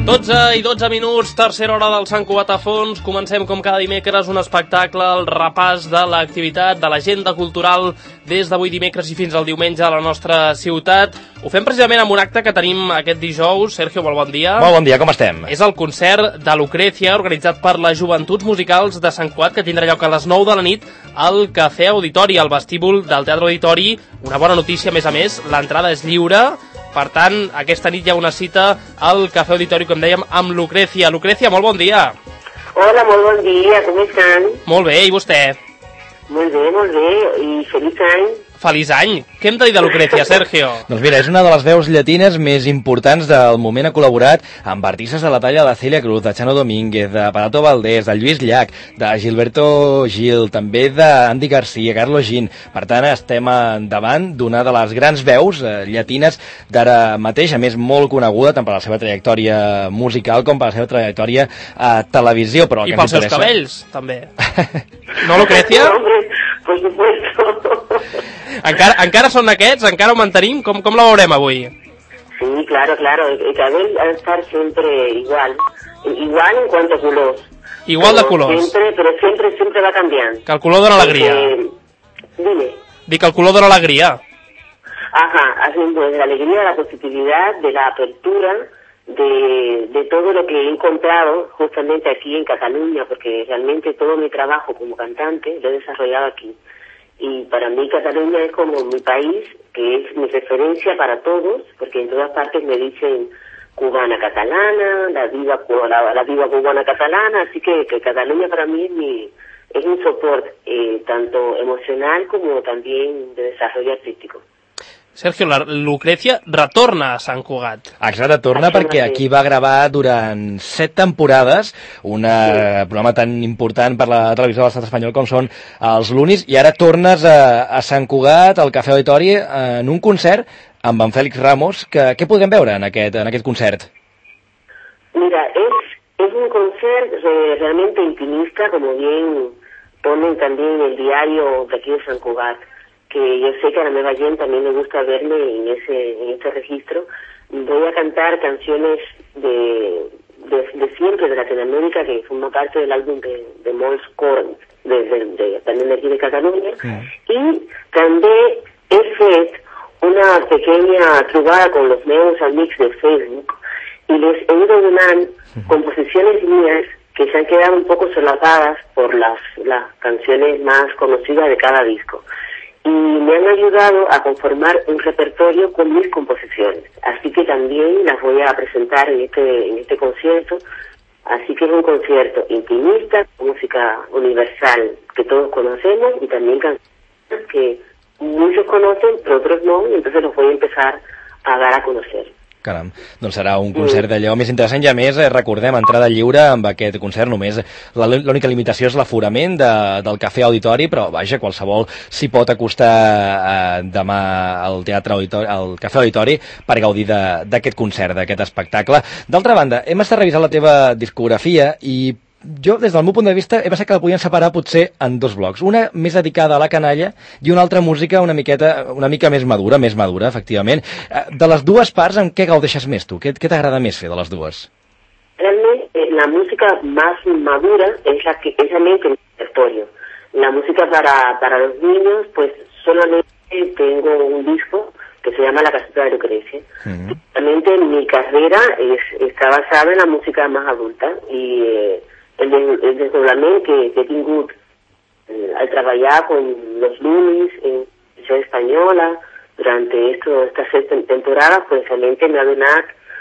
12:12, tercera hora del Sant Cugat a fons. Comencem com cada dimecres un espectacle, el repàs de l'activitat, de l'agenda cultural des d'avui dimecres i fins al diumenge a la nostra ciutat. Ho fem precisament amb un acte que tenim aquest dijous. Sergio, molt bon dia. Molt bon dia, com estem? És el concert de Lucrecia, organitzat per les Joventuts Musicals de Sant Cugat, que tindrà lloc a les 9 de la nit al Cafè Auditori, al vestíbul del Teatre Auditori. Una bona notícia, a més, l'entrada és lliure. Per tant, aquesta nit hi ha una cita al Cafè Auditori, com dèiem, amb Lucrecia. Lucrecia, molt bon dia. Hola, molt bon dia, com estan? Molt bé, i vostè? Molt bé, i feliç any. Feliç any. Què hem de dir de Lucrecia, Sergio? Doncs mira, és una de les veus llatines més importants del moment. Ha col·laborat amb artistes de la talla de Celia Cruz, de Chano Domínguez, de Parato Valdés, de Lluís Llach, de Gilberto Gil, també d'Andy Garcia, Carlos Jean. Per tant, estem davant d'una de les grans veus llatines d'ara mateix, a més molt coneguda tant per la seva trajectòria musical com per la seva trajectòria a televisió. Però i pels seus cabells, també. No, Lucrecia? Hombre, por supuesto. Encara són aquests? Encara ho mantenim? Com la veurem avui? Sí, claro. El cabello ha de estar siempre igual. Igual en cuanto a colors. Igual de colors. Pero siempre va cambiando. Que el color dona alegria. Dime. Dic que el color dona alegria. Ajá, así pues, de la alegría, de la positividad, de la apertura, de todo lo que he encontrado justamente aquí en Cataluña, porque realmente todo mi trabajo como cantante lo he desarrollado aquí. Y para mí Cataluña es como mi país, que es mi referencia para todos, porque en todas partes me dicen cubana catalana, la diva cubana catalana, así que Cataluña para mí es un soporte, tanto emocional como también de desarrollo artístico. Sergio, la Lucrecia retorna a Sant Cugat. Exacte, torna perquè aquí va gravar durant 7 temporades un programa tan important per la televisió de l'estat espanyol com són els Lunis, i ara tornes a Sant Cugat, al Cafè Auditori, en un concert amb en Félix Ramos. Què podrem veure en aquest concert? Mira, es un concert realmente intimista, como bien ponen también el diario de aquí de Sant Cugat, que yo sé que a la Nueva Gent también le gusta verme en ese registro. Voy a cantar canciones de siempre de Latinoamérica, que forma parte del álbum de Molts Corn, también de aquí de Cataluña. Y también he fet una pequeña trobada con los meus amics de Facebook y les he ido donando composiciones mías que se han quedado un poco solapadas por las canciones más conocidas de cada disco. Y me han ayudado a conformar un repertorio con mis composiciones. Así que también las voy a presentar en este concierto. Así que es un concierto intimista, música universal que todos conocemos y también canciones que muchos conocen, pero otros no, y entonces los voy a empezar a dar a conocer. Caram, doncs serà un concert d'allò més interessant, i a més recordem, entrada lliure amb aquest concert. Només l'única limitació és l'aforament del Cafè Auditori, però vaja, qualsevol s'hi pot acostar demà al Cafè Auditori per gaudir d'aquest concert, d'aquest espectacle. D'altra banda, hem estat revisant la teva discografia i jo, des del meu punt de vista, he pensat que la podien separar potser en dos blocs. Una més dedicada a la canalla i una altra música una mica més madura, efectivament. De les dues parts, en què gaudeixes més tu? Què t'agrada més fer de les dues? Realmente la música más madura es realmente el repertorio. La música para los niños, pues solamente tengo un disco que se llama La Casita de Lucrecia. Realmente mi carrera está basada en la música más adulta y el desdoblament que he tingut al treballar con los Lunis en televisión española durante estas 6 temporadas, pues realmente me ha donado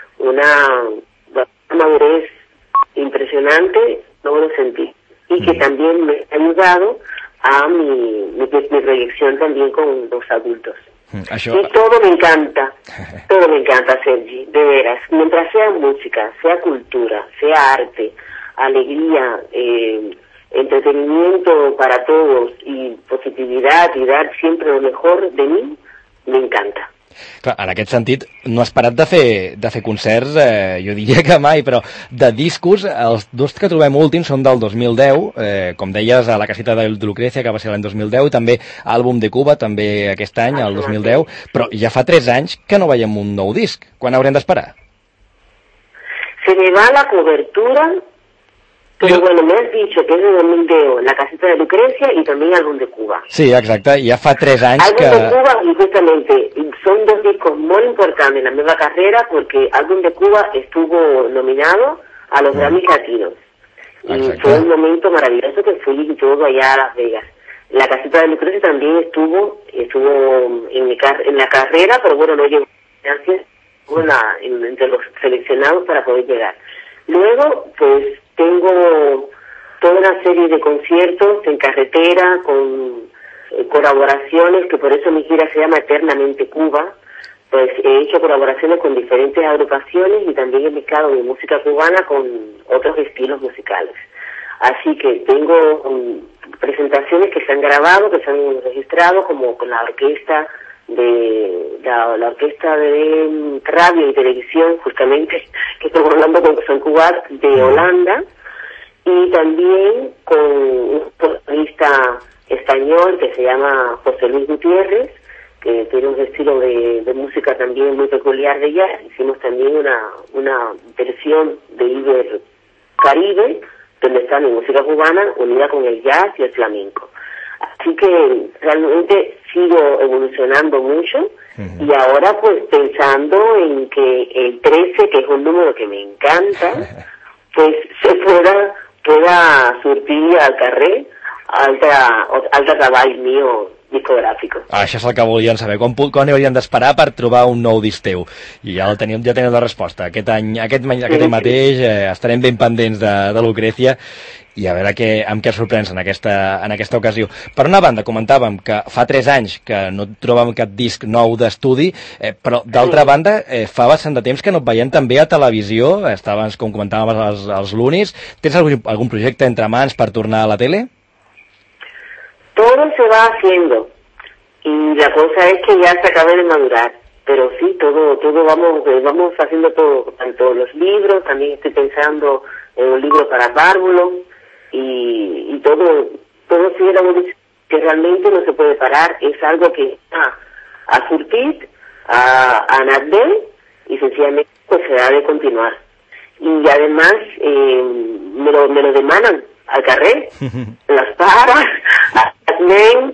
una madurez impresionante, no lo sentí, y que también me ha ayudado a mi proyección también con los adultos. Y todo me encanta, Sergi, de veras, mientras sea música, sea cultura, sea arte, alegría, entretenimiento para todos y positividad y dar siempre lo mejor de mí, me encanta. Clar, en aquest sentit, no has parat de fer concerts, jo diria que mai, però de discos, els dos que trobem últims són del 2010, com deies, a la casita de Lucrecia, que va ser l'any 2010, i també Àlbum de Cuba, també aquest any, el 2010, però ja fa 3 anys que no veiem un nou disc. Quan haurem d'esperar? Se me va la cobertura, pero bueno, me has dicho que és de 2010 La caseta de Lucrecia y también Álbum de Cuba. Sí, exacte, ja fa 3 anys Álbum que... de Cuba, y justamente, son 2 discos muy importantes en la nueva carrera porque Álbum de Cuba estuvo nominado a los Grammys Latinos. Y fue un momento maravilloso que fui todo allá a Las Vegas. La caseta de Lucrecia también estuvo en la carrera, pero bueno, no llegó entre los seleccionados para poder llegar. Luego, pues, tengo toda una serie de conciertos en carretera con colaboraciones, que por eso mi gira se llama Eternamente Cuba. Pues he hecho colaboraciones con diferentes agrupaciones y también he mezclado mi música cubana con otros estilos musicales. Así que tengo presentaciones que se han grabado, que se han registrado, como con la orquesta de la orquesta de radio y televisión, justamente, que estamos hablando con Sant Cugat de Holanda, y también con un solista español que se llama José Luis Gutiérrez, que tiene un estilo de música también muy peculiar de jazz. Hicimos también una versión de Iber Caribe, donde está mi música cubana unida con el jazz y el flamenco. Así que realmente sigo evolucionando mucho y ahora pues pensando en que el 13, que es un número que me encanta, pues se pueda surtir al carrer altre treball mío discogràfico. Això és el que volien saber. Quan haurien d'esperar per trobar un nou disc teu? I ja teniu la resposta. Aquest any mateix estarem ben pendents de Lucrecia i a veure amb què sorprens en aquesta ocasió. Per una banda, comentàvem que fa 3 anys que no trobàvem cap disc nou d'estudi, però d'altra banda, fa bastant de temps que no et veiem també a televisió, estaves, com comentàvem, als lunis. Tens algun projecte entre mans per tornar a la tele? Todo se va haciendo y la cosa es que ya se acabe de madurar, pero sí, todo vamos haciendo todo, tanto los libros, también estoy pensando en un libro para párvulos y todo sigue la evolución, que realmente no se puede parar, es algo que está a surtir, a nacer y sencillamente pues se ha de continuar. Y además me lo demandan al carrer, las paras, las names,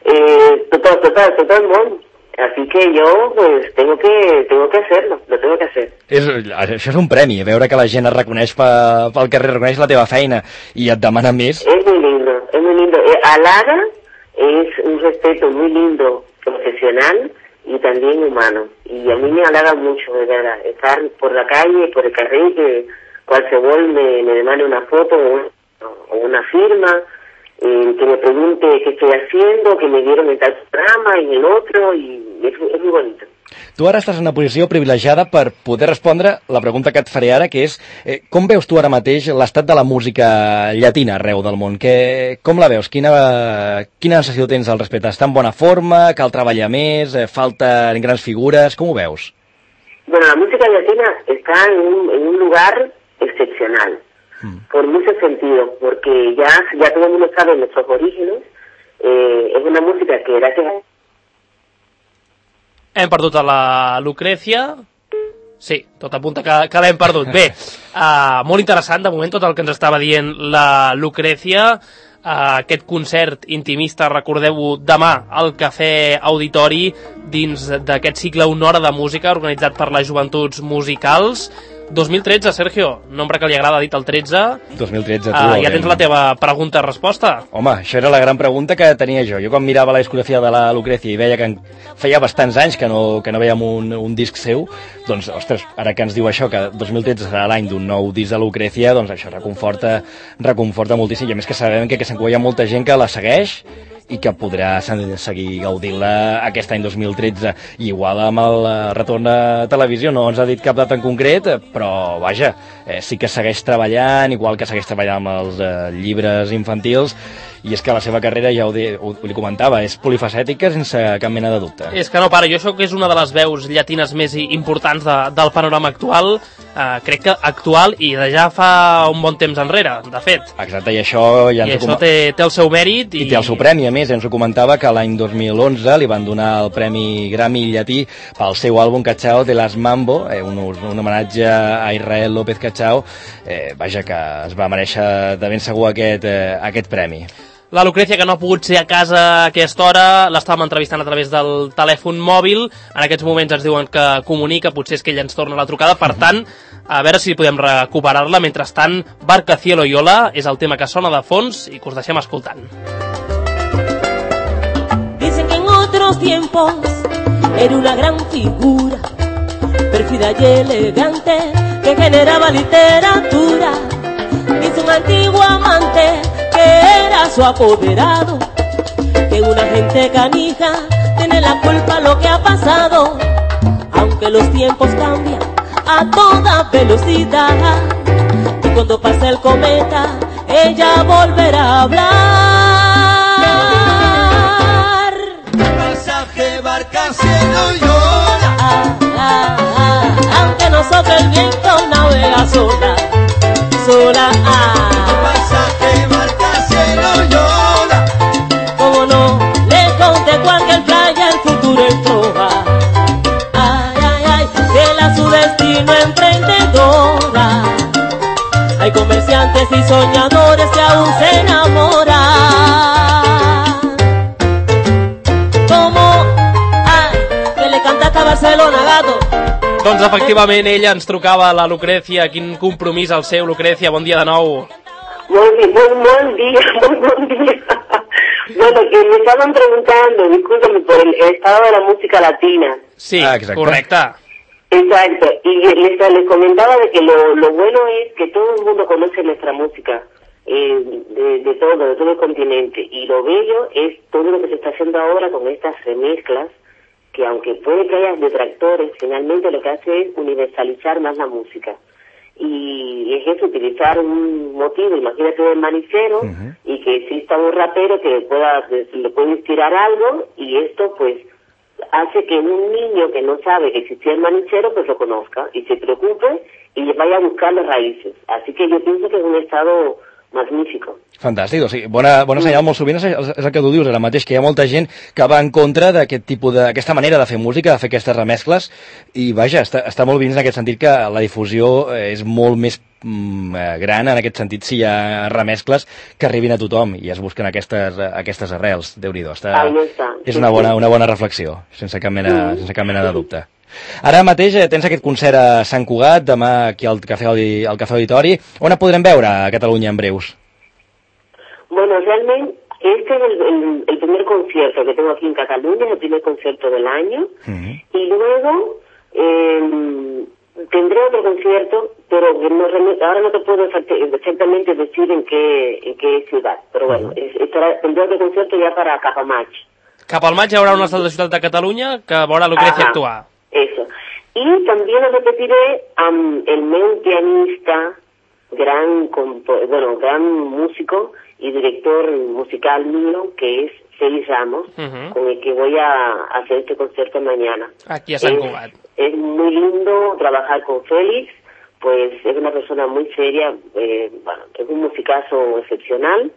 todo el mundo. Así que yo pues tengo que hacerlo, lo tengo que hacer. Això és un premi, veure que la gent es reconeix pel carrer, reconeix la teva feina i et demana més. Es muy lindo, es muy lindo. Halaga, es un respeto muy lindo, profesional y también humano. Y a mí me halaga mucho, de verdad, estar por la calle, por el carrer, que cualquier me demande una foto o una firma, que me pregunte qué estoy haciendo, que me dieron en tal programa y en el otro, y es muy bonito. Tu ara estàs en una posició privilegiada per poder respondre la pregunta que et faré ara, que és com veus tu ara mateix l'estat de la música llatina arreu del món? Com la veus? Quina sensació tens al respecte? Està en bona forma? Cal treballar més? Falten grans figures? Com ho veus? Bueno, la música latina está en un lugar excepcional, por muchos sentidos, porque ya todo el mundo sabe nuestros orígenes. Es una música que gracias a... Hem perdut a la Lucrecia. Sí, tot apunta que l'hem perdut. Bé, molt interessant de moment tot el que ens estava dient la Lucrecia. Aquest concert intimista, recordeu-ho, demà al Cafè Auditori dins d'aquest cicle Una hora de música organitzat per les Joventuts Musicals. 2013, Sergio, nombre que li agrada, dit el 13. 2013, ja tens la teva pregunta-resposta. Home, això era la gran pregunta que tenia jo. Jo quan mirava la discografia de la Lucrecia i veia que feia bastants anys que no veiem un disc seu, doncs, ostres, ara que ens diu això, que 2013 serà l'any d'un nou disc de Lucrecia, doncs això reconforta moltíssim. I a més que sabem que hi ha molta gent que la segueix i que podrà seguir gaudint-la aquest any 2013. I igual amb el retorn a televisió no ens ha dit cap data en concret, però vaja, sí que segueix treballant, igual que segueix treballant amb els llibres infantils, i és que la seva carrera, ja li comentava, és polifacètica sense cap mena de dubte. És que no para, jo això que és una de les veus llatines més importants del panorama actual, crec que actual i de ja fa un bon temps enrere, de fet. Exacte, i això ja té el seu mèrit. I té el seu premi, a més, ens ho comentava que l'any 2011 li van donar el Premi Grammy llatí pel seu àlbum Cachao de las Mambo, un homenatge a Israel López Cachao, vaja, que es va mereixer de ben segur aquest premi. La Lucrecia, que no ha pogut ser a casa a aquesta hora, l'estàvem entrevistant a través del telèfon mòbil. En aquests moments ens diuen que comunica, potser és que ella ens torna la trucada, per tant, a veure si podem recuperar-la. Mentrestant, Barca, Cielo y Ola és el tema que sona de fons i que us deixem escoltant. Dicen que en otros tiempos era una gran figura, pérfida y elegante, que generaba literatura. Dice un antiguo amante que era su apoderado, que una gente canija tiene la culpa lo que ha pasado. Aunque los tiempos cambian a toda velocidad, y cuando pase el cometa ella volverá a hablar. Pasaje, barca, cielo y ola. Aunque no sople el viento, navega sola, sola. Pasaje, barca, cielo y ola. Como no le conté cualquier playa, el futuro en proa. Ay, ay, ay, fiel a su destino emprendedora. Hay comerciantes y soñadores que aún se enamoran. Como, ay, que le cantaste a Barcelona, gato. Doncs efectivament ella ens trucava, la Lucrecia. Quin compromís el seu, Lucrecia, bon dia de nou. Muy día. Bueno, que me estaban preguntando, discúlpame, por el estado de la música latina. Sí, correcte. Exacto, y les comentaba de que lo bueno es que todo el mundo conoce nuestra música, de todo el continente, y lo bello es todo lo que se está haciendo ahora con estas remezclas, que aunque puede que haya detractores, finalmente lo que hace es universalizar más la música. Y es eso, utilizar un motivo, imagínate un manicero, y que exista un rapero que le pueda inspirar algo, y esto pues hace que un niño que no sabe que existía el manicero pues lo conozca y se preocupe y vaya a buscar las raíces. Así que yo pienso que es un estado magnífico. Fantàstic, o sigui, bona senyal. Molt sovint és el que tu dius ara mateix, que hi ha molta gent que va en contra d'aquest tipus d'aquesta manera de fer música, de fer aquestes remescles, i vaja, està molt vist en aquest sentit que la difusió és molt més gran en aquest sentit si hi ha remescles que arribin a tothom i es busquen aquestes arrels. Déu-n'hi-do, és una bona reflexió, sense cap mena de dubte. Ara mateix tens aquest concert a Sant Cugat, demà aquí al Cafè Auditori. On el podrem veure a Catalunya en breus? Bueno, realmente este es el primer concierto que tengo aquí en Cataluña, es el primer concierto del año, y luego tendré otro concierto, pero ahora no te puedo exactamente decir en qué ciudad, pero bueno, tendré otro concierto ya para cap al maig. Cap al maig hi haurà una altra ciutat de Catalunya que veurà Lucrecia actuar. Eso. Y también lo repetiré el meu pianista, gran músico y director musical mío, que es Félix Ramos, con el que voy a hacer este concierto mañana. Aquí a Sant Cugat. Es muy lindo trabajar con Félix, pues es una persona muy seria, es un musicazo excepcional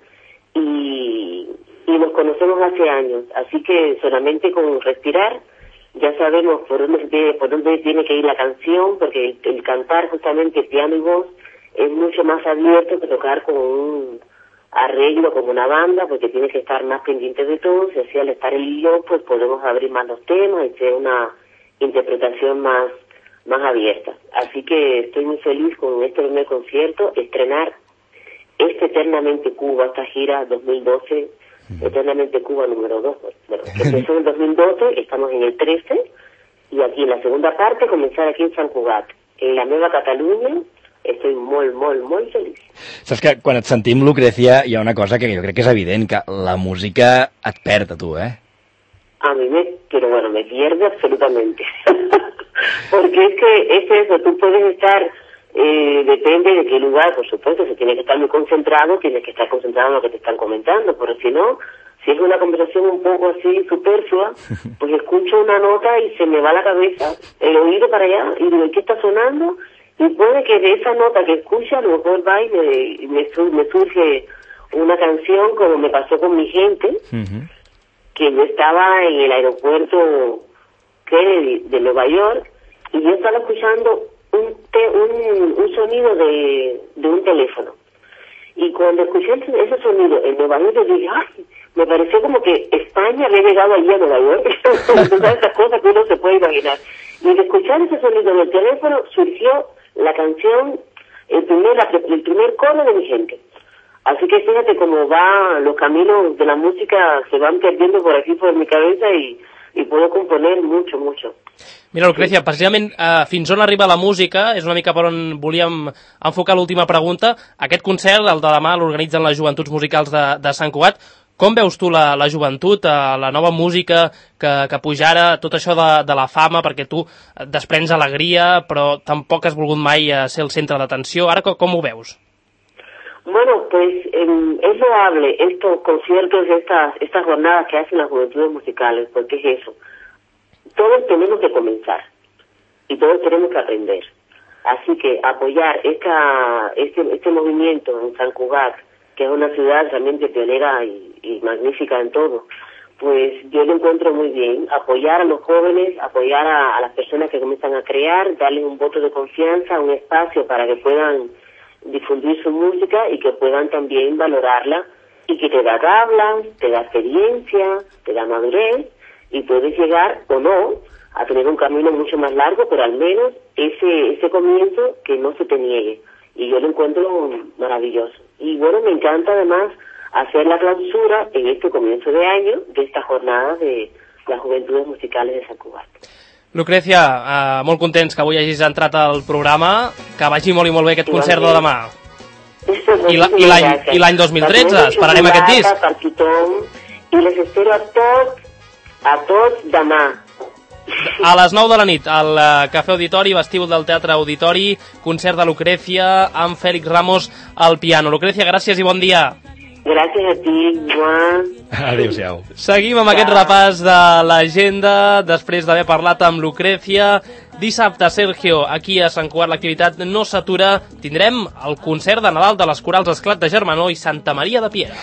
y nos conocemos hace años, así que solamente con respirar ya sabemos por dónde tiene que ir la canción, porque el cantar justamente piano y voz es mucho más abierto que tocar con un arreglo, como una banda, porque tienes que estar más pendiente de todo, y así al estar él y yo, pues podemos abrir más los temas y hacer una interpretación más abierta. Así que estoy muy feliz con este primer concierto, estrenar Eternamente Cuba, esta gira 2012, Eternamente Cuba número 2. Bueno, empezó en el 2012, estamos en el 13, y aquí en la segunda parte comenzar aquí en Sant Cugat, en la Nueva Catalunya. Estic molt feliç. Saps que quan et sentim, Lucrecia, hi ha una cosa que jo crec que és evident, que la música et perd a tu, eh? A mí me pierde absolutamente. Porque es que es eso, tú puedes estar depende de qué lugar, por supuesto, si tienes que estar muy concentrado, tienes que estar concentrado en lo que te están comentando, pero si no, si es una conversación un poco así superflua, pues escucho una nota y se me va la cabeza, el oído para allá, y digo, ¿qué está sonando? Y puede que de esa nota que escucha, a lo mejor va y me surge una canción, como me pasó con mi gente, que yo estaba en el aeropuerto Kennedy de Nueva York, y yo estaba escuchando un sonido de un teléfono. Y cuando escuché ese sonido en Nueva York, yo dije, ¡ay! Me pareció como que España había llegado allí a Nueva York. Todas esas cosas que uno se puede imaginar. Y de escuchar ese sonido del teléfono surgió la canción, el primer coro de mi gente. Así que fíjate cómo va, los caminos de la música se van perdiendo por aquí, por mi cabeza, y puedo componer mucho, mucho. Mira, Lucrecia, precisament fins on arriba la música és una mica per on volíem enfocar l'última pregunta. Aquest concert, el de demà, l'organitzen les Joventuts Musicals de Sant Cugat. Com veus tu la joventut, la nova música que puja ara, tot això de la fama, perquè tu desprens alegria, però tampoc has volgut mai ser el centre d'atenció. Ara com ho veus? Bueno, pues es loable estos conciertos, estas jornadas que hacen las Juventudes Musicales, porque es eso. Todos tenemos que comenzar y todos tenemos que aprender. Así que apoyar este movimiento en San Cugat, que es una ciudad realmente pionera y magnífica en todo, pues yo lo encuentro muy bien. Apoyar a los jóvenes, apoyar a las personas que comienzan a crear, darles un voto de confianza, un espacio para que puedan difundir su música y que puedan también valorarla, y que te da tablas, te da experiencia, te da madurez, y puedes llegar o no a tener un camino mucho más largo, pero al menos ese comienzo que no se te niegue. Y yo lo encuentro maravilloso. Y bueno, me encanta además hacer la clausura en este comienzo de año de esta jornada de las Juventudes Musicales de San Cugat. Lucrecia, molt contents que avui hagis entrat al programa, que vagi molt i molt bé aquest concert de demà. I l'any 2013, esperarem aquest disc. I les espero a tots demà. A les 9 de la nit, al Cafè Auditori, vestíbul del Teatre Auditori, concert de Lucrecia amb Félix Ramos al piano. Lucrecia, gràcies i bon dia. Gràcies a ti, Joan. Adéu-siau. Seguim amb aquest repàs de l'agenda, després d'haver parlat amb Lucrecia. Dissabte, Sergio, aquí a Sant Cugat l'activitat no s'atura. Tindrem el concert de Nadal de les Corals Esclat de Germanó i Santa Maria de Piera.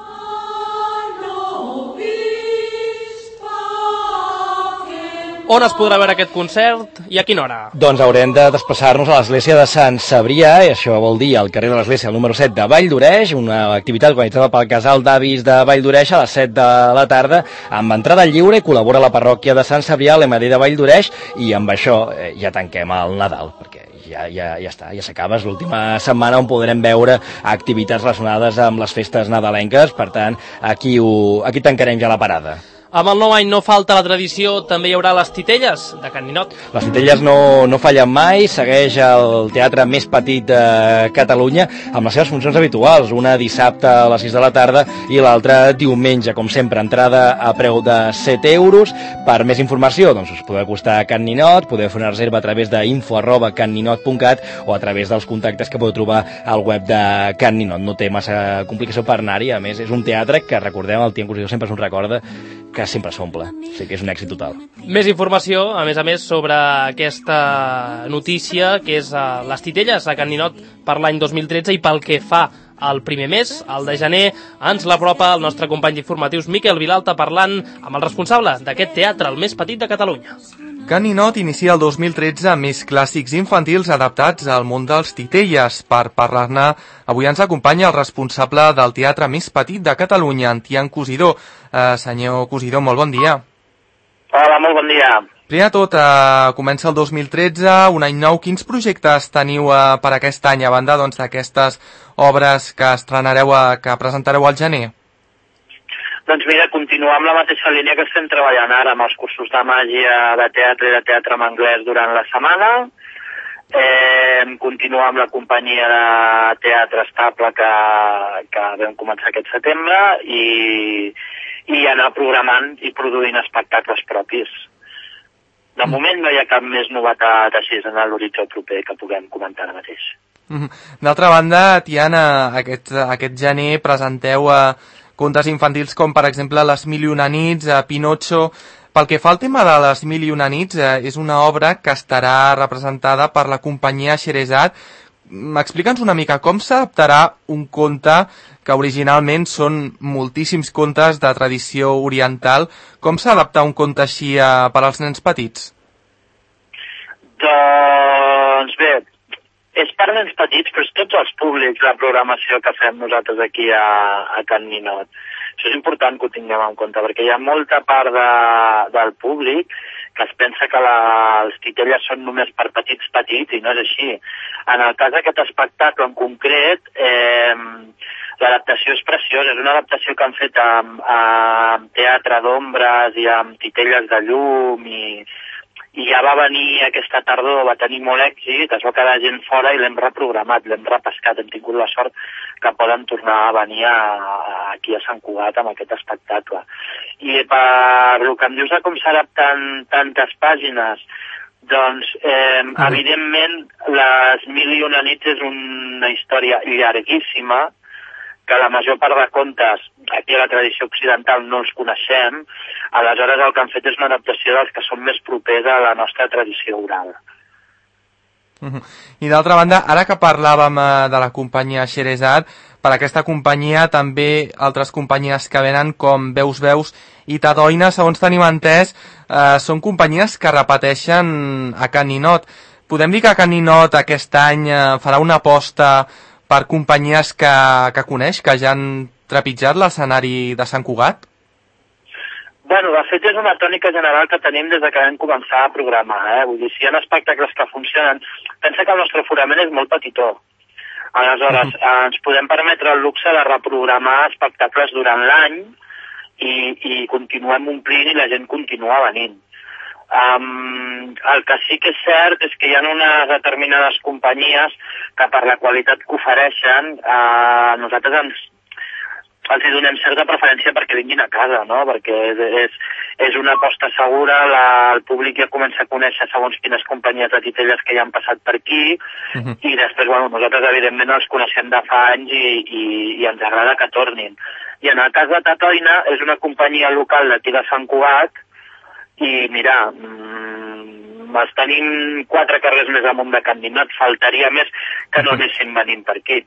On es podrà veure aquest concert i a quina hora? Doncs haurem de desplaçar-nos a l'església de Sant Cebrià, i això vol dir al carrer de l'església, el número 7 de Vall d'Oreix, una activitat organitzada pel Casal d'Avis de Vall d'Oreix a les 7 de la tarda, amb entrada lliure, i col·labora la parròquia de Sant Cebrià, l'MD de Vall d'Oreix, i amb això ja tanquem el Nadal, perquè ja està, ja s'acaba, és l'última setmana on podrem veure activitats relacionades amb les festes nadalenques, per tant, aquí tancarem ja la parada. Amb el nou any no falta la tradició, també hi haurà les titelles de Can Ninot. Les titelles no fallen mai, segueix el teatre més petit de Catalunya amb les seves funcions habituals, una dissabte a les 6 de la tarda i l'altra diumenge, com sempre, entrada a preu de 7 euros. Per més informació, doncs us podeu acostar a Can Ninot, podeu fer una reserva a través d'info@canninot.cat o a través dels contactes que podeu trobar al web de Can Ninot. No té massa complicació per anar-hi, a més és un teatre que, recordem, el Tian Cosidor sempre se'n recorda, que sempre s'omple. O sigui que és un èxit total. Més informació, a més, sobre aquesta notícia, que és les titelles de Can Ninot per l'any 2013, i pel que fa al primer mes, el de gener, ens l'apropa el nostre company d'informatius Miquel Vilalta parlant amb el responsable d'aquest teatre, el més petit de Catalunya. Can Ninot inicia el 2013 amb més clàssics infantils adaptats al món dels titelles. Per parlar-ne, avui ens acompanya el responsable del teatre més petit de Catalunya, en Tian Cosidor. Senyor Cosidor, molt bon dia. Hola, molt bon dia. Primer de tot, comença el 2013, un any nou. Quins projectes teniu per aquest any, a banda d'aquestes obres que que presentareu al gener? Doncs mira, continuar amb la mateixa línia que estem treballant ara, amb els cursos de màgia, de teatre i de teatre en anglès durant la setmana. Continuar amb la companyia de teatre estable que vam començar aquest setembre i anar programant i produint espectacles propis. De moment no hi ha cap més novetat així en l'horitzó proper que puguem comentar ara mateix. D'altra banda, Tiana, aquest gener presenteu contes infantils com, per exemple, Les mil i una nits, Pinocho. Pel que fa al tema de Les mil i una nits, és una obra que estarà representada per la companyia Xerezat. Explica'ns una mica com s'adaptarà un conte que originalment són moltíssims contes de tradició oriental. Com s'adapta un conte així per als nens petits? Doncs bé, és per nens petits, però és tots els públics la programació que fem nosaltres aquí a Can Ninot. Això és important que ho tinguem en compte, perquè hi ha molta part del públic que es pensa que els titelles són només per petits, i no és així. En el cas d'aquest espectacle en concret, l'adaptació és preciosa, és una adaptació que han fet amb teatre d'ombres i amb titelles de llum i ja va venir aquesta tardor, va tenir molt èxit, es va quedar gent fora i l'hem reprogramat, l'hem repescat, hem tingut la sort que poden tornar a venir aquí a Sant Cugat amb aquest espectacle. I per el que em dius de com s'adapten tantes pàgines, doncs, evidentment, Les mil i una nits és una història llarguíssima, que la major part de contes aquí a la tradició occidental no els coneixem, aleshores el que han fet és una adaptació dels que són més propers a la nostra tradició oral. I d'altra banda, ara que parlàvem de la companyia Xerezat, per aquesta companyia també altres companyies que venen com Veus i Tadoina, segons tenim entès, són companyies que repeteixen a Can Ninot. Podem dir que Can Ninot aquest any farà una aposta per companyies que coneix, que ja han trepitjat l'escenari de Sant Cugat? Bueno, de fet és una tònica general que tenim des que vam començar a programar. Vull dir, si hi ha espectacles que funcionen, pensa que el nostre aforament és molt petitó. Aleshores, ens podem permetre el luxe de reprogramar espectacles durant l'any i continuem omplint i la gent continua venint. El que sí que és cert és que hi ha unes determinades companyies que per la qualitat que ofereixen nosaltres els donem certa preferència perquè vinguin a casa, no? Perquè és una aposta segura, el públic ja comença a conèixer segons quines companyies de titelles que ja han passat per aquí i després, bueno, nosaltres evidentment els coneixem de fa anys i ens agrada que tornin. I en el cas de Tatoina és una companyia local d'aquí de Sant Cugat i mira, els tenim 4 carrers més amunt de Can Ninot, faltaria més que no anessin venint per aquí.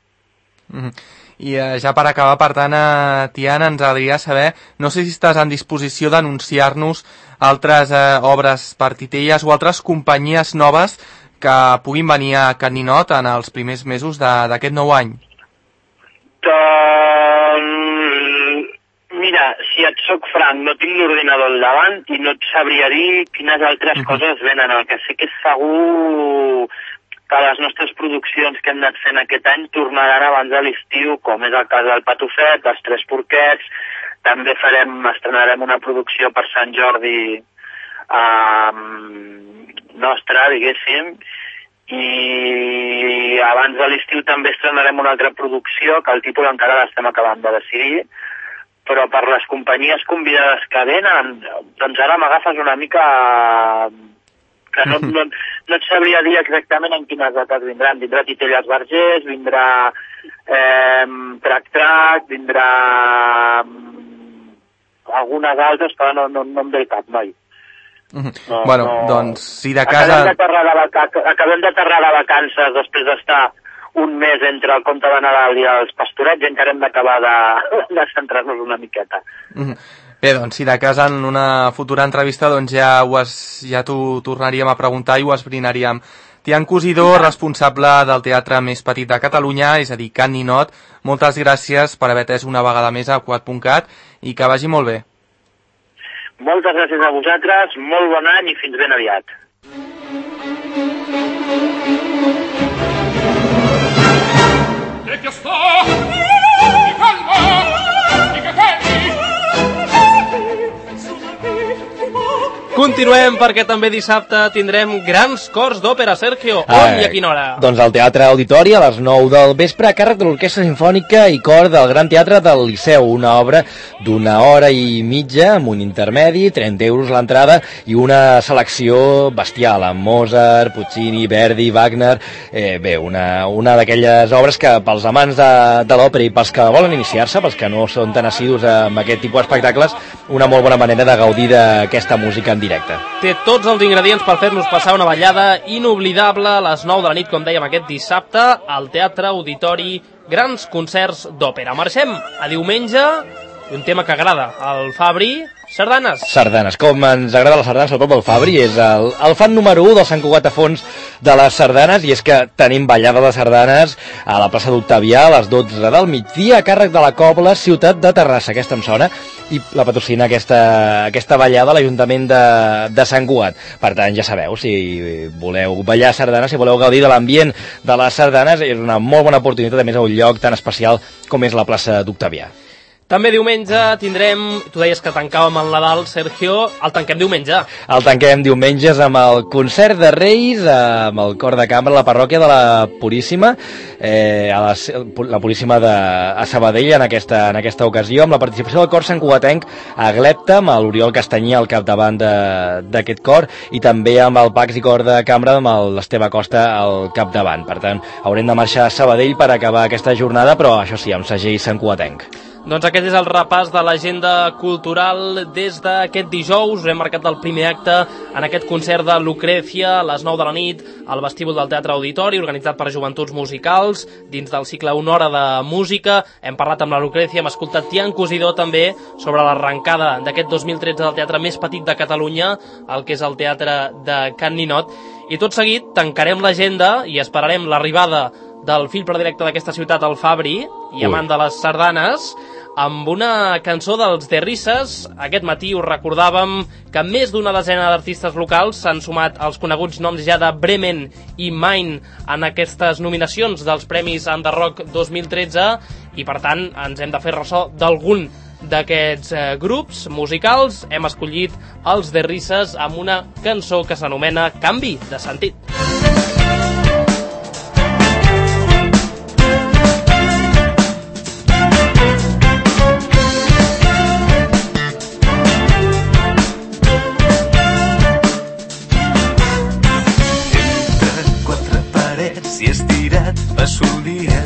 I ja per acabar, per tant, Tiana, ens agradaria saber, no sé si estàs en disposició d'anunciar-nos altres obres per titelles o altres companyies noves que puguin venir a Can Ninot en els primers mesos d'aquest nou any. Mira, si et soc franc, no tinc l'ordinador al davant i no et sabria dir quines altres coses venen. El que sé que és segur que les nostres produccions que hem anat fent aquest any tornaran abans de l'estiu, com és el cas del Patufet, dels Tres Porquets. També estrenarem una producció per Sant Jordi nostra, diguéssim, i abans de l'estiu també estrenarem una altra producció, que el títol encara l'estem acabant de decidir, però per les companyies convidades que venen, doncs ara m'agafes una mica que no et sabria dir exactament en quines dates vindran. Vindrà Titelles Vergés, vindrà Trac-Trac, vindrà algunes altres, però no em ve el cap, noi. Doncs si de casa... Acabem d'aterrar de vacances després d'estar un mes entre el conte de Nadal i els pastorets i encara hem d'acabar de centrar-nos una miqueta. Bé, doncs si de casa en una futura entrevista doncs ja t'ho tornaríem a preguntar i ho esbrinaríem. Tian Cosidó, responsable del teatre més petit de Catalunya, és a dir, Can Ninot, moltes gràcies per haver atès una vegada més a Cugat.cat i que vagi molt bé. Moltes gràcies a vosaltres, molt bon any i fins ben aviat. Continuem Continuem perquè també dissabte tindrem grans cors d'òpera. Sergio, on i a quina hora? Doncs al Teatre Auditori a les 9 del vespre, a càrrec de l'Orquestra Simfònica i Cor del Gran Teatre del Liceu, una obra d'una hora i mitja amb un intermedi, 30 euros l'entrada i una selecció bestial amb Mozart, Puccini, Verdi, Wagner, bé, una d'aquelles obres que pels amants de l'òpera i pels que volen iniciar-se, pels que no són tan assidus amb aquest tipus d'espectacles, una molt bona manera de gaudir d'aquesta música en directe. Té tots els ingredients per fer-nos passar una ballada inoblidable a les 9 de la nit, com dèiem, aquest dissabte, al Teatre Auditori, grans concerts d'òpera. Marxem a diumenge, un tema que agrada al Fabri, sardanes. Sardanes, com ens agrada les sardanes al poble del Fabri, és el fan número 1 del Sant Cugat a Fons de les sardanes, i és que tenim ballada de sardanes a la plaça d'Octavià a les 12 del migdia, a càrrec de la Cobla, ciutat de Terrassa, aquesta em sona, i la patrocina aquesta ballada a l'Ajuntament de Sant Cugat. Per tant, ja sabeu, si voleu ballar sardanes, si voleu gaudir de l'ambient de les sardanes, és una molt bona oportunitat, a més, a un lloc tan especial com és la plaça d'Octavià. També diumenge tindrem, tu deies que tancàvem el Nadal, Sergio, el tanquem diumenge. El tanquem diumenges amb el concert de Reis, amb el cor de cambra a la parròquia de la Puríssima, la Puríssima a Sabadell en aquesta ocasió, amb la participació del cor santcugatenc a Glepta, amb l'Oriol Castanyí al capdavant d'aquest cor, i també amb el Pax i cor de cambra amb l'Esteve Costa al capdavant. Per tant, haurem de marxar a Sabadell per acabar aquesta jornada, però això sí, amb segell santcugatenc. Doncs aquest és el repàs de l'agenda cultural des d'aquest dijous. Us hem marcat el primer acte en aquest concert de Lucrècia a les 9 de la nit al vestíbul del Teatre Auditori, organitzat per Joventuts Musicals, dins del cicle Una hora de música. Hem parlat amb la Lucrècia, hem escoltat Tian Cosidor també sobre l'arrencada d'aquest 2013 del teatre més petit de Catalunya, el que és el Teatre de Can Ninot. I tot seguit tancarem l'agenda i esperarem l'arribada del fill predilecte d'aquesta ciutat, el Fabri, i amant de les sardanes, amb una cançó dels The Risses. Aquest matí us recordàvem que més d'una desena d'artistes locals s'han sumat als coneguts noms ja de Bremen i Main en aquestes nominacions dels Premis Under Rock 2013, i per tant ens hem de fer ressò d'algun d'aquests grups musicals. Hem escollit els The Risses amb una cançó que s'anomena Canvi de sentit. Si estirat passo el dia,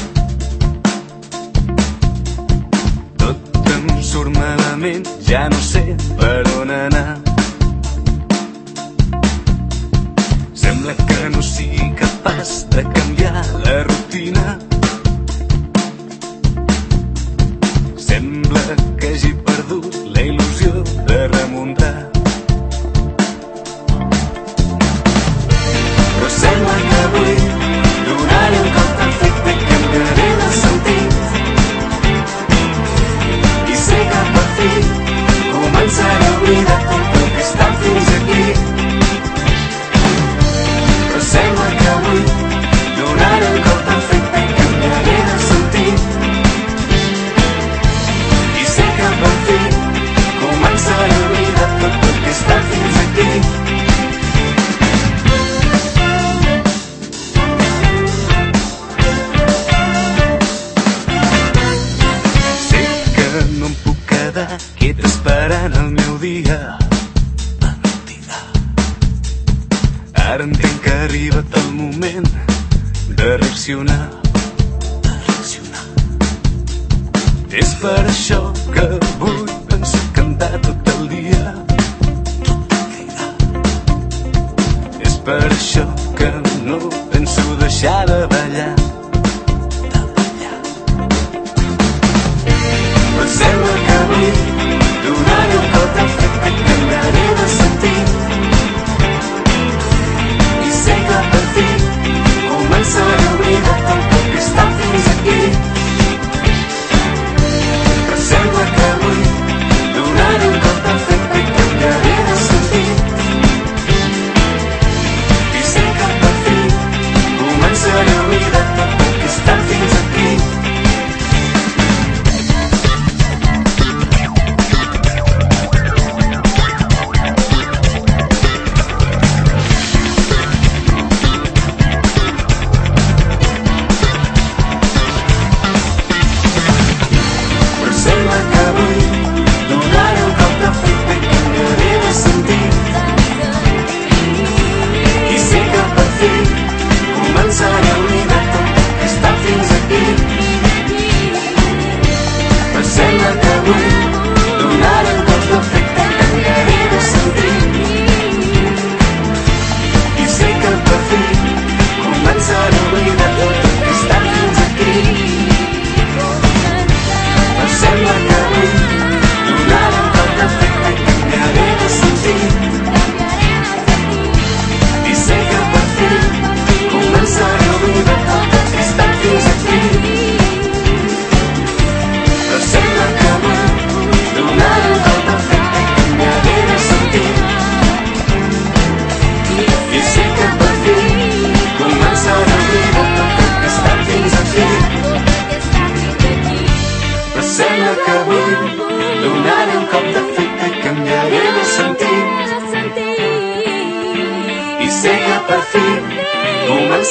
tot em surt malament, ja no sé per on anar. Sembla que no sigui capaç de canviar la rutina. Sembla que hagi perdut la il·lusió de remuntar. Però sembla que avui donaré un cop tan fet que canviaré de sentit, i sé que per fi començaré a oblidar tot el que he estat fins aquí. Però sembla que avui donaré un cop tan fet que canviaré de sentit, i sé que per fi començaré a oblidar tot el que he estat fins aquí. Quiet esperant el meu dia. Ara entenc que ha arribat el moment de reaccionar. És per això que vull pensar cantar tot el dia. És per això que no penso deixar de ballar. Però sembla que avui donaré un cop tan fet que canviaré de sentit, i sé que per fi començaré a oblidar tot el que he estat fins aquí. Però sembla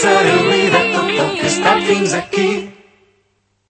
Passaré a oblidar tot el que he estat fins aquí.